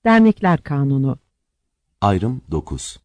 Dernekler Kanunu. Ayrım 9.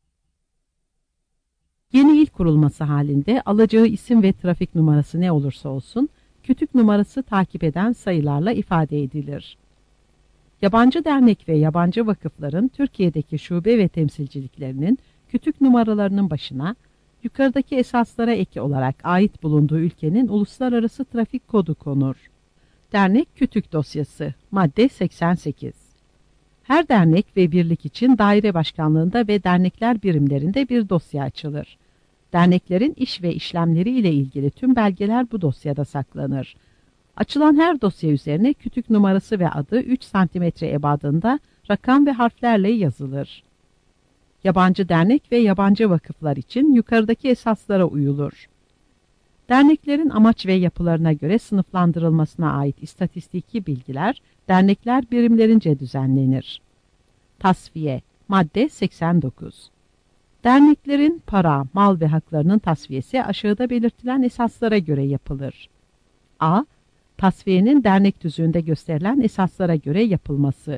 Yeni il kurulması halinde alacağı isim ve trafik numarası ne olursa olsun, kütük numarası takip eden sayılarla ifade edilir. Yabancı dernek ve yabancı vakıfların Türkiye'deki şube ve temsilciliklerinin kütük numaralarının başına, yukarıdaki esaslara ek olarak ait bulunduğu ülkenin uluslararası trafik kodu konur. Dernek kütük dosyası, madde 88. Her dernek ve birlik için daire başkanlığında ve dernekler birimlerinde bir dosya açılır. Derneklerin iş ve işlemleri ile ilgili tüm belgeler bu dosyada saklanır. Açılan her dosya üzerine kütük numarası ve adı 3 cm ebadında rakam ve harflerle yazılır. Yabancı dernek ve yabancı vakıflar için yukarıdaki esaslara uyulur. Derneklerin amaç ve yapılarına göre sınıflandırılmasına ait istatistiki bilgiler dernekler birimlerince düzenlenir. Tasfiye, madde 89. Derneklerin para, mal ve haklarının tasfiyesi aşağıda belirtilen esaslara göre yapılır. A. Tasfiyenin dernek tüzüğünde gösterilen esaslara göre yapılması.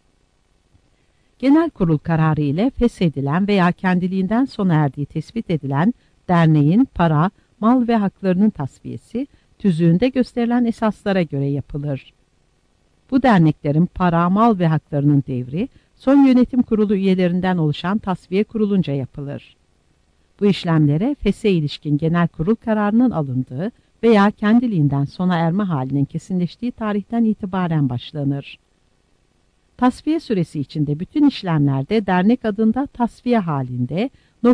Genel kurul kararı ile feshedilen veya kendiliğinden sona erdiği tespit edilen derneğin para, mal ve haklarının tasfiyesi tüzüğünde gösterilen esaslara göre yapılır. Bu derneklerin para, mal ve haklarının devri, son yönetim kurulu üyelerinden oluşan tasfiye kurulunca yapılır. Bu işlemlere feshe ilişkin genel kurul kararının alındığı veya kendiliğinden sona erme halinin kesinleştiği tarihten itibaren başlanır. Tasfiye süresi içinde bütün işlemlerde dernek adında tasfiye halinde ...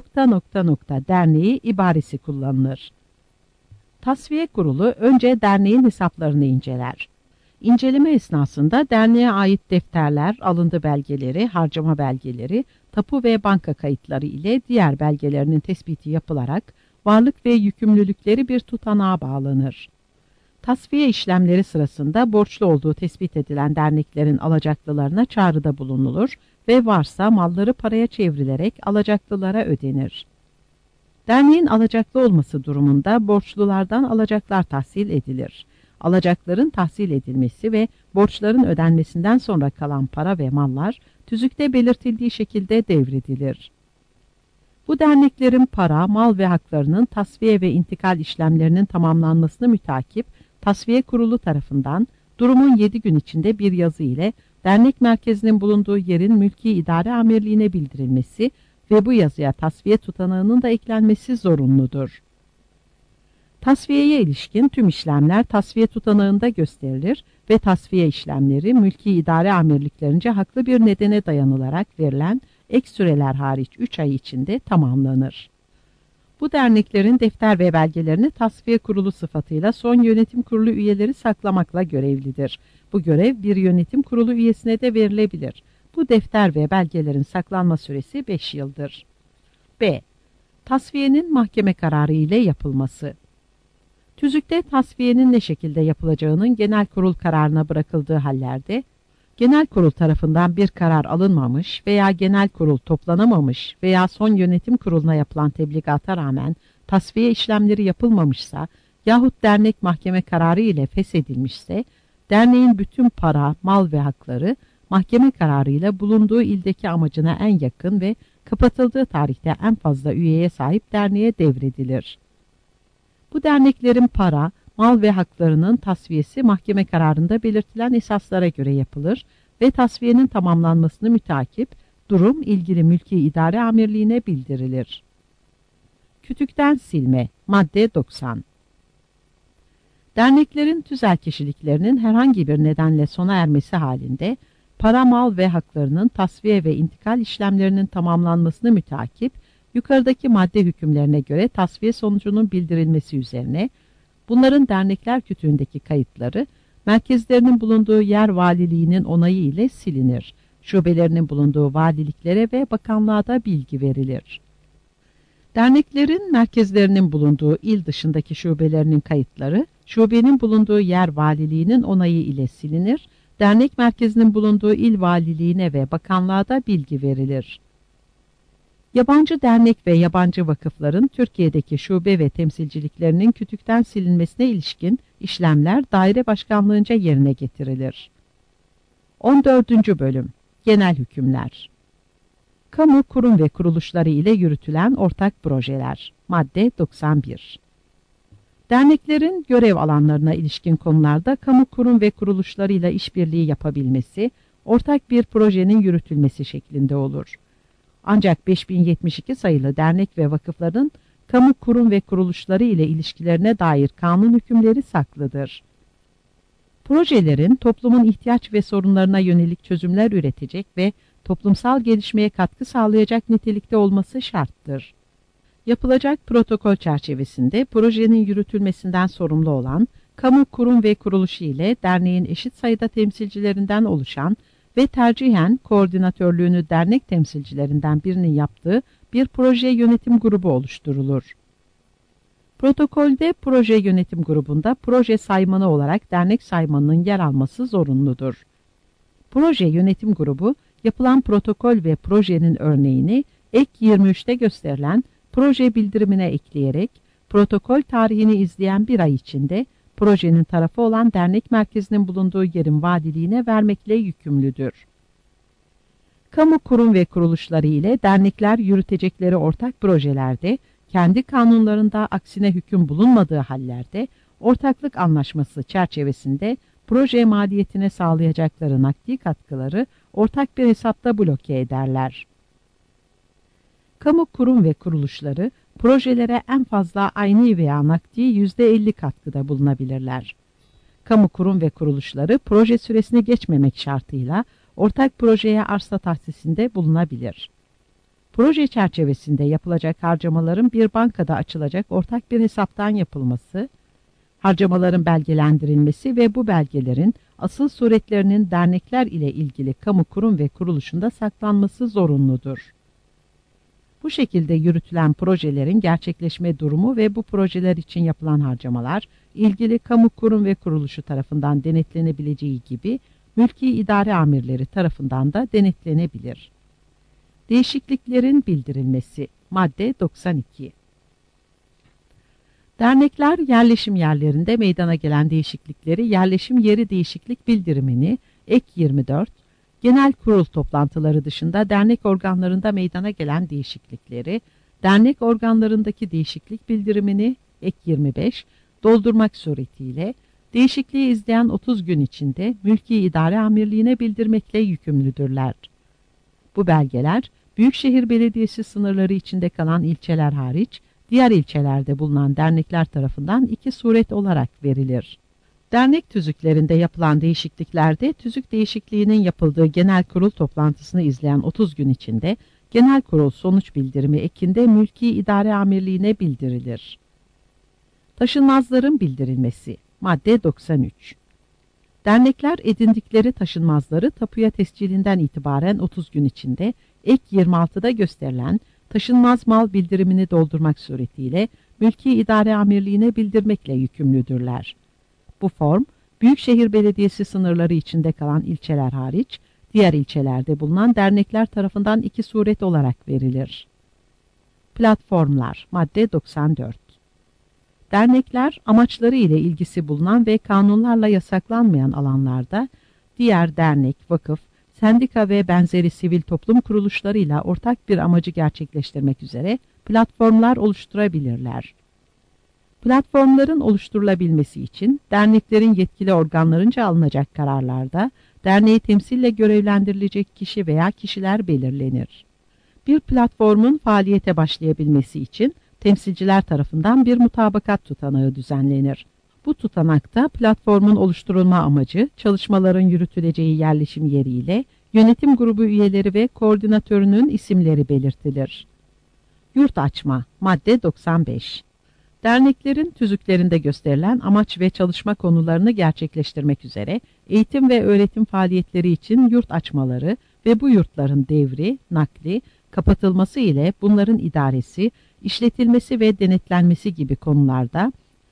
derneği ibaresi kullanılır. Tasfiye kurulu önce derneğin hesaplarını inceler. İnceleme esnasında derneğe ait defterler, alıntı belgeleri, harcama belgeleri, tapu ve banka kayıtları ile diğer belgelerinin tespiti yapılarak varlık ve yükümlülükleri bir tutanağa bağlanır. Tasfiye işlemleri sırasında borçlu olduğu tespit edilen derneklerin alacaklılarına çağrıda bulunulur ve varsa malları paraya çevrilerek alacaklılara ödenir. Derneğin alacaklı olması durumunda borçlulardan alacaklar tahsil edilir. Alacakların tahsil edilmesi ve borçların ödenmesinden sonra kalan para ve mallar tüzükte belirtildiği şekilde devredilir. Bu derneklerin para, mal ve haklarının tasfiye ve intikal işlemlerinin tamamlanmasını mütakip tasfiye kurulu tarafından durumun 7 gün içinde bir yazı ile dernek merkezinin bulunduğu yerin mülki idare amirliğine bildirilmesi ve bu yazıya tasfiye tutanağının da eklenmesi zorunludur. Tasfiyeye ilişkin tüm işlemler tasfiye tutanağında gösterilir ve tasfiye işlemleri mülki idare amirliklerince haklı bir nedene dayanılarak verilen ek süreler hariç 3 ay içinde tamamlanır. Bu derneklerin defter ve belgelerini tasfiye kurulu sıfatıyla son yönetim kurulu üyeleri saklamakla görevlidir. Bu görev bir yönetim kurulu üyesine de verilebilir. Bu defter ve belgelerin saklanma süresi 5 yıldır. B. Tasfiyenin mahkeme kararı ile yapılması. Tüzükte tasfiyenin ne şekilde yapılacağının genel kurul kararına bırakıldığı hallerde, genel kurul tarafından bir karar alınmamış veya genel kurul toplanamamış veya son yönetim kuruluna yapılan tebligata rağmen tasfiye işlemleri yapılmamışsa yahut dernek mahkeme kararı ile feshedilmişse, derneğin bütün para, mal ve hakları mahkeme kararıyla bulunduğu ildeki amacına en yakın ve kapatıldığı tarihte en fazla üyeye sahip derneğe devredilir. Bu derneklerin para, mal ve haklarının tasfiyesi mahkeme kararında belirtilen esaslara göre yapılır ve tasfiyenin tamamlanmasını mütakip durum ilgili mülki idare amirliğine bildirilir. Kütükten silme, madde 90. Derneklerin tüzel kişiliklerinin herhangi bir nedenle sona ermesi halinde para, mal ve haklarının tasfiye ve intikal işlemlerinin tamamlanmasını mütakip yukarıdaki madde hükümlerine göre tasfiye sonucunun bildirilmesi üzerine bunların dernekler kütüğündeki kayıtları merkezlerinin bulunduğu yer valiliğinin onayı ile silinir. Şubelerinin bulunduğu valiliklere ve bakanlığa da bilgi verilir. Derneklerin merkezlerinin bulunduğu il dışındaki şubelerinin kayıtları şubenin bulunduğu yer valiliğinin onayı ile silinir. Dernek merkezinin bulunduğu il valiliğine ve bakanlığa da bilgi verilir. Yabancı dernek ve yabancı vakıfların Türkiye'deki şube ve temsilciliklerinin kütükten silinmesine ilişkin işlemler daire başkanlığınca yerine getirilir. 14. Bölüm. Genel hükümler. Kamu kurum ve kuruluşları ile yürütülen ortak projeler. Madde 91. Derneklerin görev alanlarına ilişkin konularda kamu kurum ve kuruluşlarıyla işbirliği yapabilmesi, ortak bir projenin yürütülmesi şeklinde olur. Ancak 5072 sayılı dernek ve vakıfların kamu kurum ve kuruluşları ile ilişkilerine dair kanun hükümleri saklıdır. Projelerin toplumun ihtiyaç ve sorunlarına yönelik çözümler üretecek ve toplumsal gelişmeye katkı sağlayacak nitelikte olması şarttır. Yapılacak protokol çerçevesinde projenin yürütülmesinden sorumlu olan kamu kurum ve kuruluşu ile derneğin eşit sayıda temsilcilerinden oluşan ve tercihen koordinatörlüğünü dernek temsilcilerinden birinin yaptığı bir proje yönetim grubu oluşturulur. Protokolde proje yönetim grubunda proje saymanı olarak dernek saymanının yer alması zorunludur. Proje yönetim grubu yapılan protokol ve projenin örneğini ek 23'te gösterilen proje bildirimine ekleyerek protokol tarihini izleyen bir ay içinde projenin tarafı olan dernek merkezinin bulunduğu yerin valiliğine vermekle yükümlüdür. Kamu kurum ve kuruluşları ile dernekler yürütecekleri ortak projelerde kendi kanunlarında aksine hüküm bulunmadığı hallerde ortaklık anlaşması çerçevesinde proje maliyetine sağlayacakları nakdi katkıları ortak bir hesapta bloke ederler. Kamu kurum ve kuruluşları projelere en fazla ayni veya nakdi %50 katkıda bulunabilirler. Kamu kurum ve kuruluşları proje süresini geçmemek şartıyla ortak projeye arsa tahsisinde bulunabilir. Proje çerçevesinde yapılacak harcamaların bir bankada açılacak ortak bir hesaptan yapılması, harcamaların belgelendirilmesi ve bu belgelerin asıl suretlerinin dernekler ile ilgili kamu kurum ve kuruluşunda saklanması zorunludur. Bu şekilde yürütülen projelerin gerçekleşme durumu ve bu projeler için yapılan harcamalar, ilgili kamu kurum ve kuruluşu tarafından denetlenebileceği gibi mülki idare amirleri tarafından da denetlenebilir. Değişikliklerin bildirilmesi. Madde 92. Dernekler yerleşim yerlerinde meydana gelen değişiklikleri yerleşim yeri değişiklik bildirimini ek 24, genel kurul toplantıları dışında dernek organlarında meydana gelen değişiklikleri, dernek organlarındaki değişiklik bildirimini ek 25 doldurmak suretiyle değişikliği izleyen 30 gün içinde mülki idare amirliğine bildirmekle yükümlüdürler. Bu belgeler Büyükşehir Belediyesi sınırları içinde kalan ilçeler hariç diğer ilçelerde bulunan dernekler tarafından 2 suret olarak verilir. Dernek tüzüklerinde yapılan değişikliklerde tüzük değişikliğinin yapıldığı genel kurul toplantısını izleyen 30 gün içinde genel kurul sonuç bildirimi ekinde mülki idare amirliğine bildirilir. Taşınmazların bildirilmesi. Madde 93. Dernekler edindikleri taşınmazları tapuya tescilinden itibaren 30 gün içinde ek 26'da gösterilen taşınmaz mal bildirimini doldurmak suretiyle mülki idare amirliğine bildirmekle yükümlüdürler. Bu form, Büyükşehir Belediyesi sınırları içinde kalan ilçeler hariç, diğer ilçelerde bulunan dernekler tarafından 2 suret olarak verilir. Platformlar. Madde 94. Dernekler, amaçları ile ilgisi bulunan ve kanunlarla yasaklanmayan alanlarda, diğer dernek, vakıf, sendika ve benzeri sivil toplum kuruluşlarıyla ortak bir amacı gerçekleştirmek üzere platformlar oluşturabilirler. Platformların oluşturulabilmesi için derneklerin yetkili organlarınca alınacak kararlarda derneği temsille görevlendirilecek kişi veya kişiler belirlenir. Bir platformun faaliyete başlayabilmesi için temsilciler tarafından bir mutabakat tutanağı düzenlenir. Bu tutanakta platformun oluşturulma amacı, çalışmaların yürütüleceği yerleşim yeriyle yönetim grubu üyeleri ve koordinatörünün isimleri belirtilir. Yurt açma. Madde 95. Derneklerin tüzüklerinde gösterilen amaç ve çalışma konularını gerçekleştirmek üzere eğitim ve öğretim faaliyetleri için yurt açmaları ve bu yurtların devri, nakli, kapatılması ile bunların idaresi, işletilmesi ve denetlenmesi gibi konularda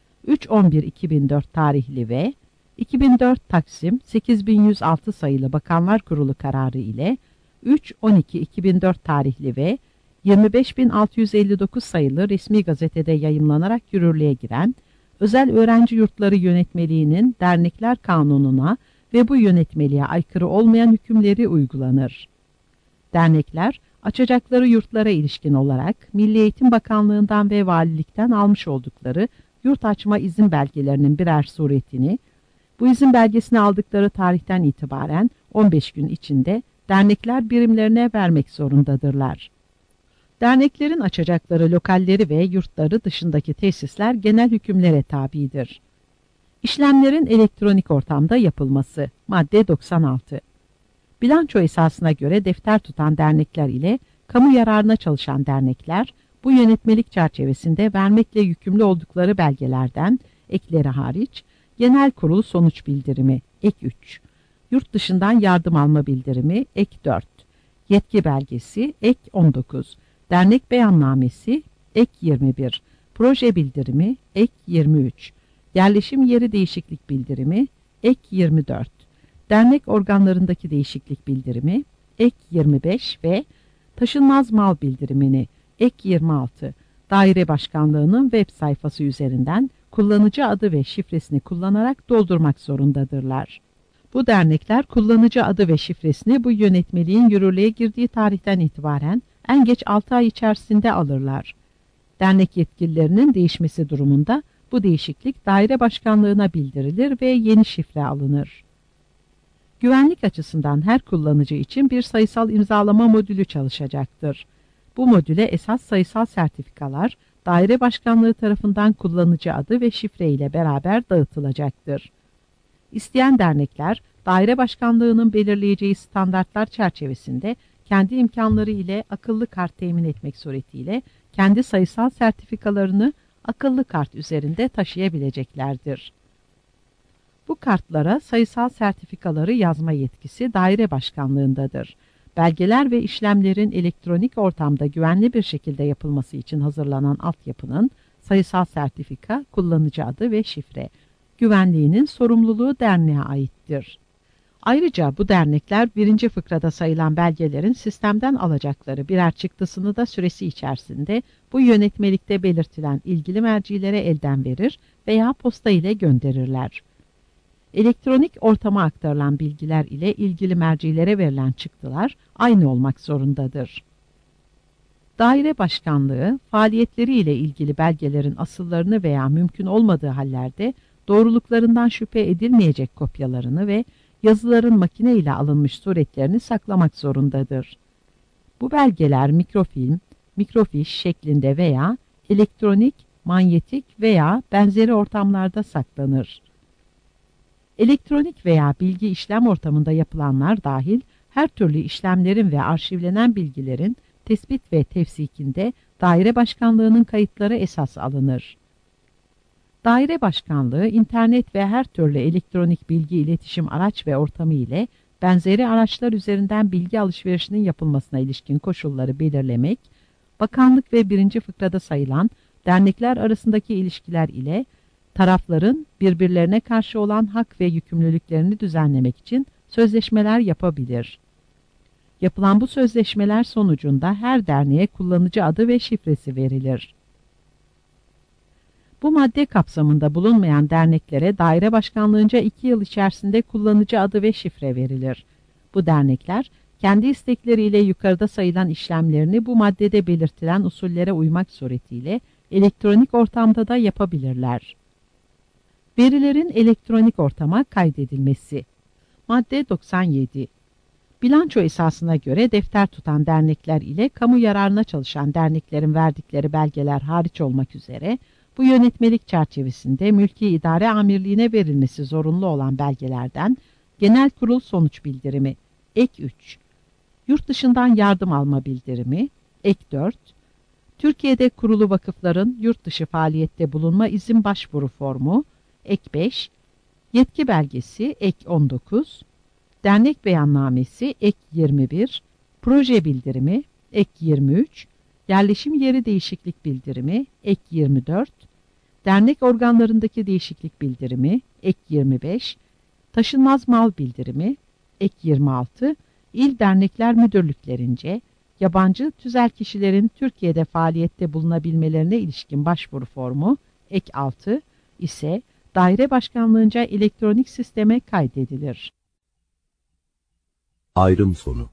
3.11.2004 tarihli ve 2004 Taksim 8106 sayılı Bakanlar Kurulu kararı ile 3.12.2004 tarihli ve 25.659 sayılı resmi gazetede yayımlanarak yürürlüğe giren özel öğrenci yurtları yönetmeliğinin dernekler kanununa ve bu yönetmeliğe aykırı olmayan hükümleri uygulanır. Dernekler, açacakları yurtlara ilişkin olarak Milli Eğitim Bakanlığı'ndan ve valilikten almış oldukları yurt açma izin belgelerinin birer suretini, bu izin belgesini aldıkları tarihten itibaren 15 gün içinde dernekler birimlerine vermek zorundadırlar. Derneklerin açacakları lokalleri ve yurtları dışındaki tesisler genel hükümlere tabidir. İşlemlerin elektronik ortamda yapılması. Madde 96. Bilanço esasına göre defter tutan dernekler ile kamu yararına çalışan dernekler, bu yönetmelik çerçevesinde vermekle yükümlü oldukları belgelerden, ekleri hariç, genel kurul sonuç bildirimi, ek 3, yurt dışından yardım alma bildirimi, ek 4, yetki belgesi, ek 19, dernek beyannamesi, ek 21, proje bildirimi, ek 23, yerleşim yeri değişiklik bildirimi, ek 24, dernek organlarındaki değişiklik bildirimi, ek 25 ve taşınmaz mal bildirimini, ek 26, daire başkanlığının web sayfası üzerinden kullanıcı adı ve şifresini kullanarak doldurmak zorundadırlar. Bu dernekler kullanıcı adı ve şifresini bu yönetmeliğin yürürlüğe girdiği tarihten itibaren en geç 6 ay içerisinde alırlar. Dernek yetkililerinin değişmesi durumunda bu değişiklik daire başkanlığına bildirilir ve yeni şifre alınır. Güvenlik açısından her kullanıcı için bir sayısal imzalama modülü çalışacaktır. Bu modüle esas sayısal sertifikalar daire başkanlığı tarafından kullanıcı adı ve şifre ile beraber dağıtılacaktır. İsteyen dernekler daire başkanlığının belirleyeceği standartlar çerçevesinde kendi imkanları ile akıllı kart temin etmek suretiyle kendi sayısal sertifikalarını akıllı kart üzerinde taşıyabileceklerdir. Bu kartlara sayısal sertifikaları yazma yetkisi daire başkanlığındadır. Belgeler ve işlemlerin elektronik ortamda güvenli bir şekilde yapılması için hazırlanan altyapının sayısal sertifika, kullanıcı adı ve şifre güvenliğinin sorumluluğu derneğe aittir. Ayrıca bu dernekler 1. fıkrada sayılan belgelerin sistemden alacakları birer çıktısını da süresi içerisinde bu yönetmelikte belirtilen ilgili mercilere elden verir veya posta ile gönderirler. Elektronik ortama aktarılan bilgiler ile ilgili mercilere verilen çıktılar aynı olmak zorundadır. Daire başkanlığı, faaliyetleri ile ilgili belgelerin asıllarını veya mümkün olmadığı hallerde doğruluklarından şüphe edilmeyecek kopyalarını ve yazıların makine ile alınmış suretlerini saklamak zorundadır. Bu belgeler mikrofilm, mikrofiş şeklinde veya elektronik, manyetik veya benzeri ortamlarda saklanır. Elektronik veya bilgi işlem ortamında yapılanlar dahil her türlü işlemlerin ve arşivlenen bilgilerin tespit ve tevsikinde daire başkanlığının kayıtları esas alınır. Daire başkanlığı, internet ve her türlü elektronik bilgi iletişim araç ve ortamı ile benzeri araçlar üzerinden bilgi alışverişinin yapılmasına ilişkin koşulları belirlemek, bakanlık ve 1. fıkrada sayılan dernekler arasındaki ilişkiler ile tarafların birbirlerine karşı olan hak ve yükümlülüklerini düzenlemek için sözleşmeler yapabilir. Yapılan bu sözleşmeler sonucunda her derneğe kullanıcı adı ve şifresi verilir. Bu madde kapsamında bulunmayan derneklere daire başkanlığınca 2 yıl içerisinde kullanıcı adı ve şifre verilir. Bu dernekler kendi istekleriyle yukarıda sayılan işlemlerini bu maddede belirtilen usullere uymak suretiyle elektronik ortamda da yapabilirler. Verilerin elektronik ortama kaydedilmesi. Madde 97. Bilanço esasına göre defter tutan dernekler ile kamu yararına çalışan derneklerin verdikleri belgeler hariç olmak üzere bu yönetmelik çerçevesinde Mülki İdare Amirliğine verilmesi zorunlu olan belgelerden Genel Kurul sonuç bildirimi, ek 3, yurt dışından yardım alma bildirimi, ek 4, Türkiye'de kurulu vakıfların yurt dışı faaliyette bulunma izin başvuru formu, ek 5, yetki belgesi, ek 19, dernek beyannamesi, ek 21, proje bildirimi, ek 23, yerleşim yeri değişiklik bildirimi, ek 24, dernek organlarındaki değişiklik bildirimi, ek 25, taşınmaz mal bildirimi, ek 26, il dernekler müdürlüklerince yabancı tüzel kişilerin Türkiye'de faaliyette bulunabilmelerine ilişkin başvuru formu, ek 6 ise daire başkanlığınca elektronik sisteme kaydedilir. Ayrım sonu.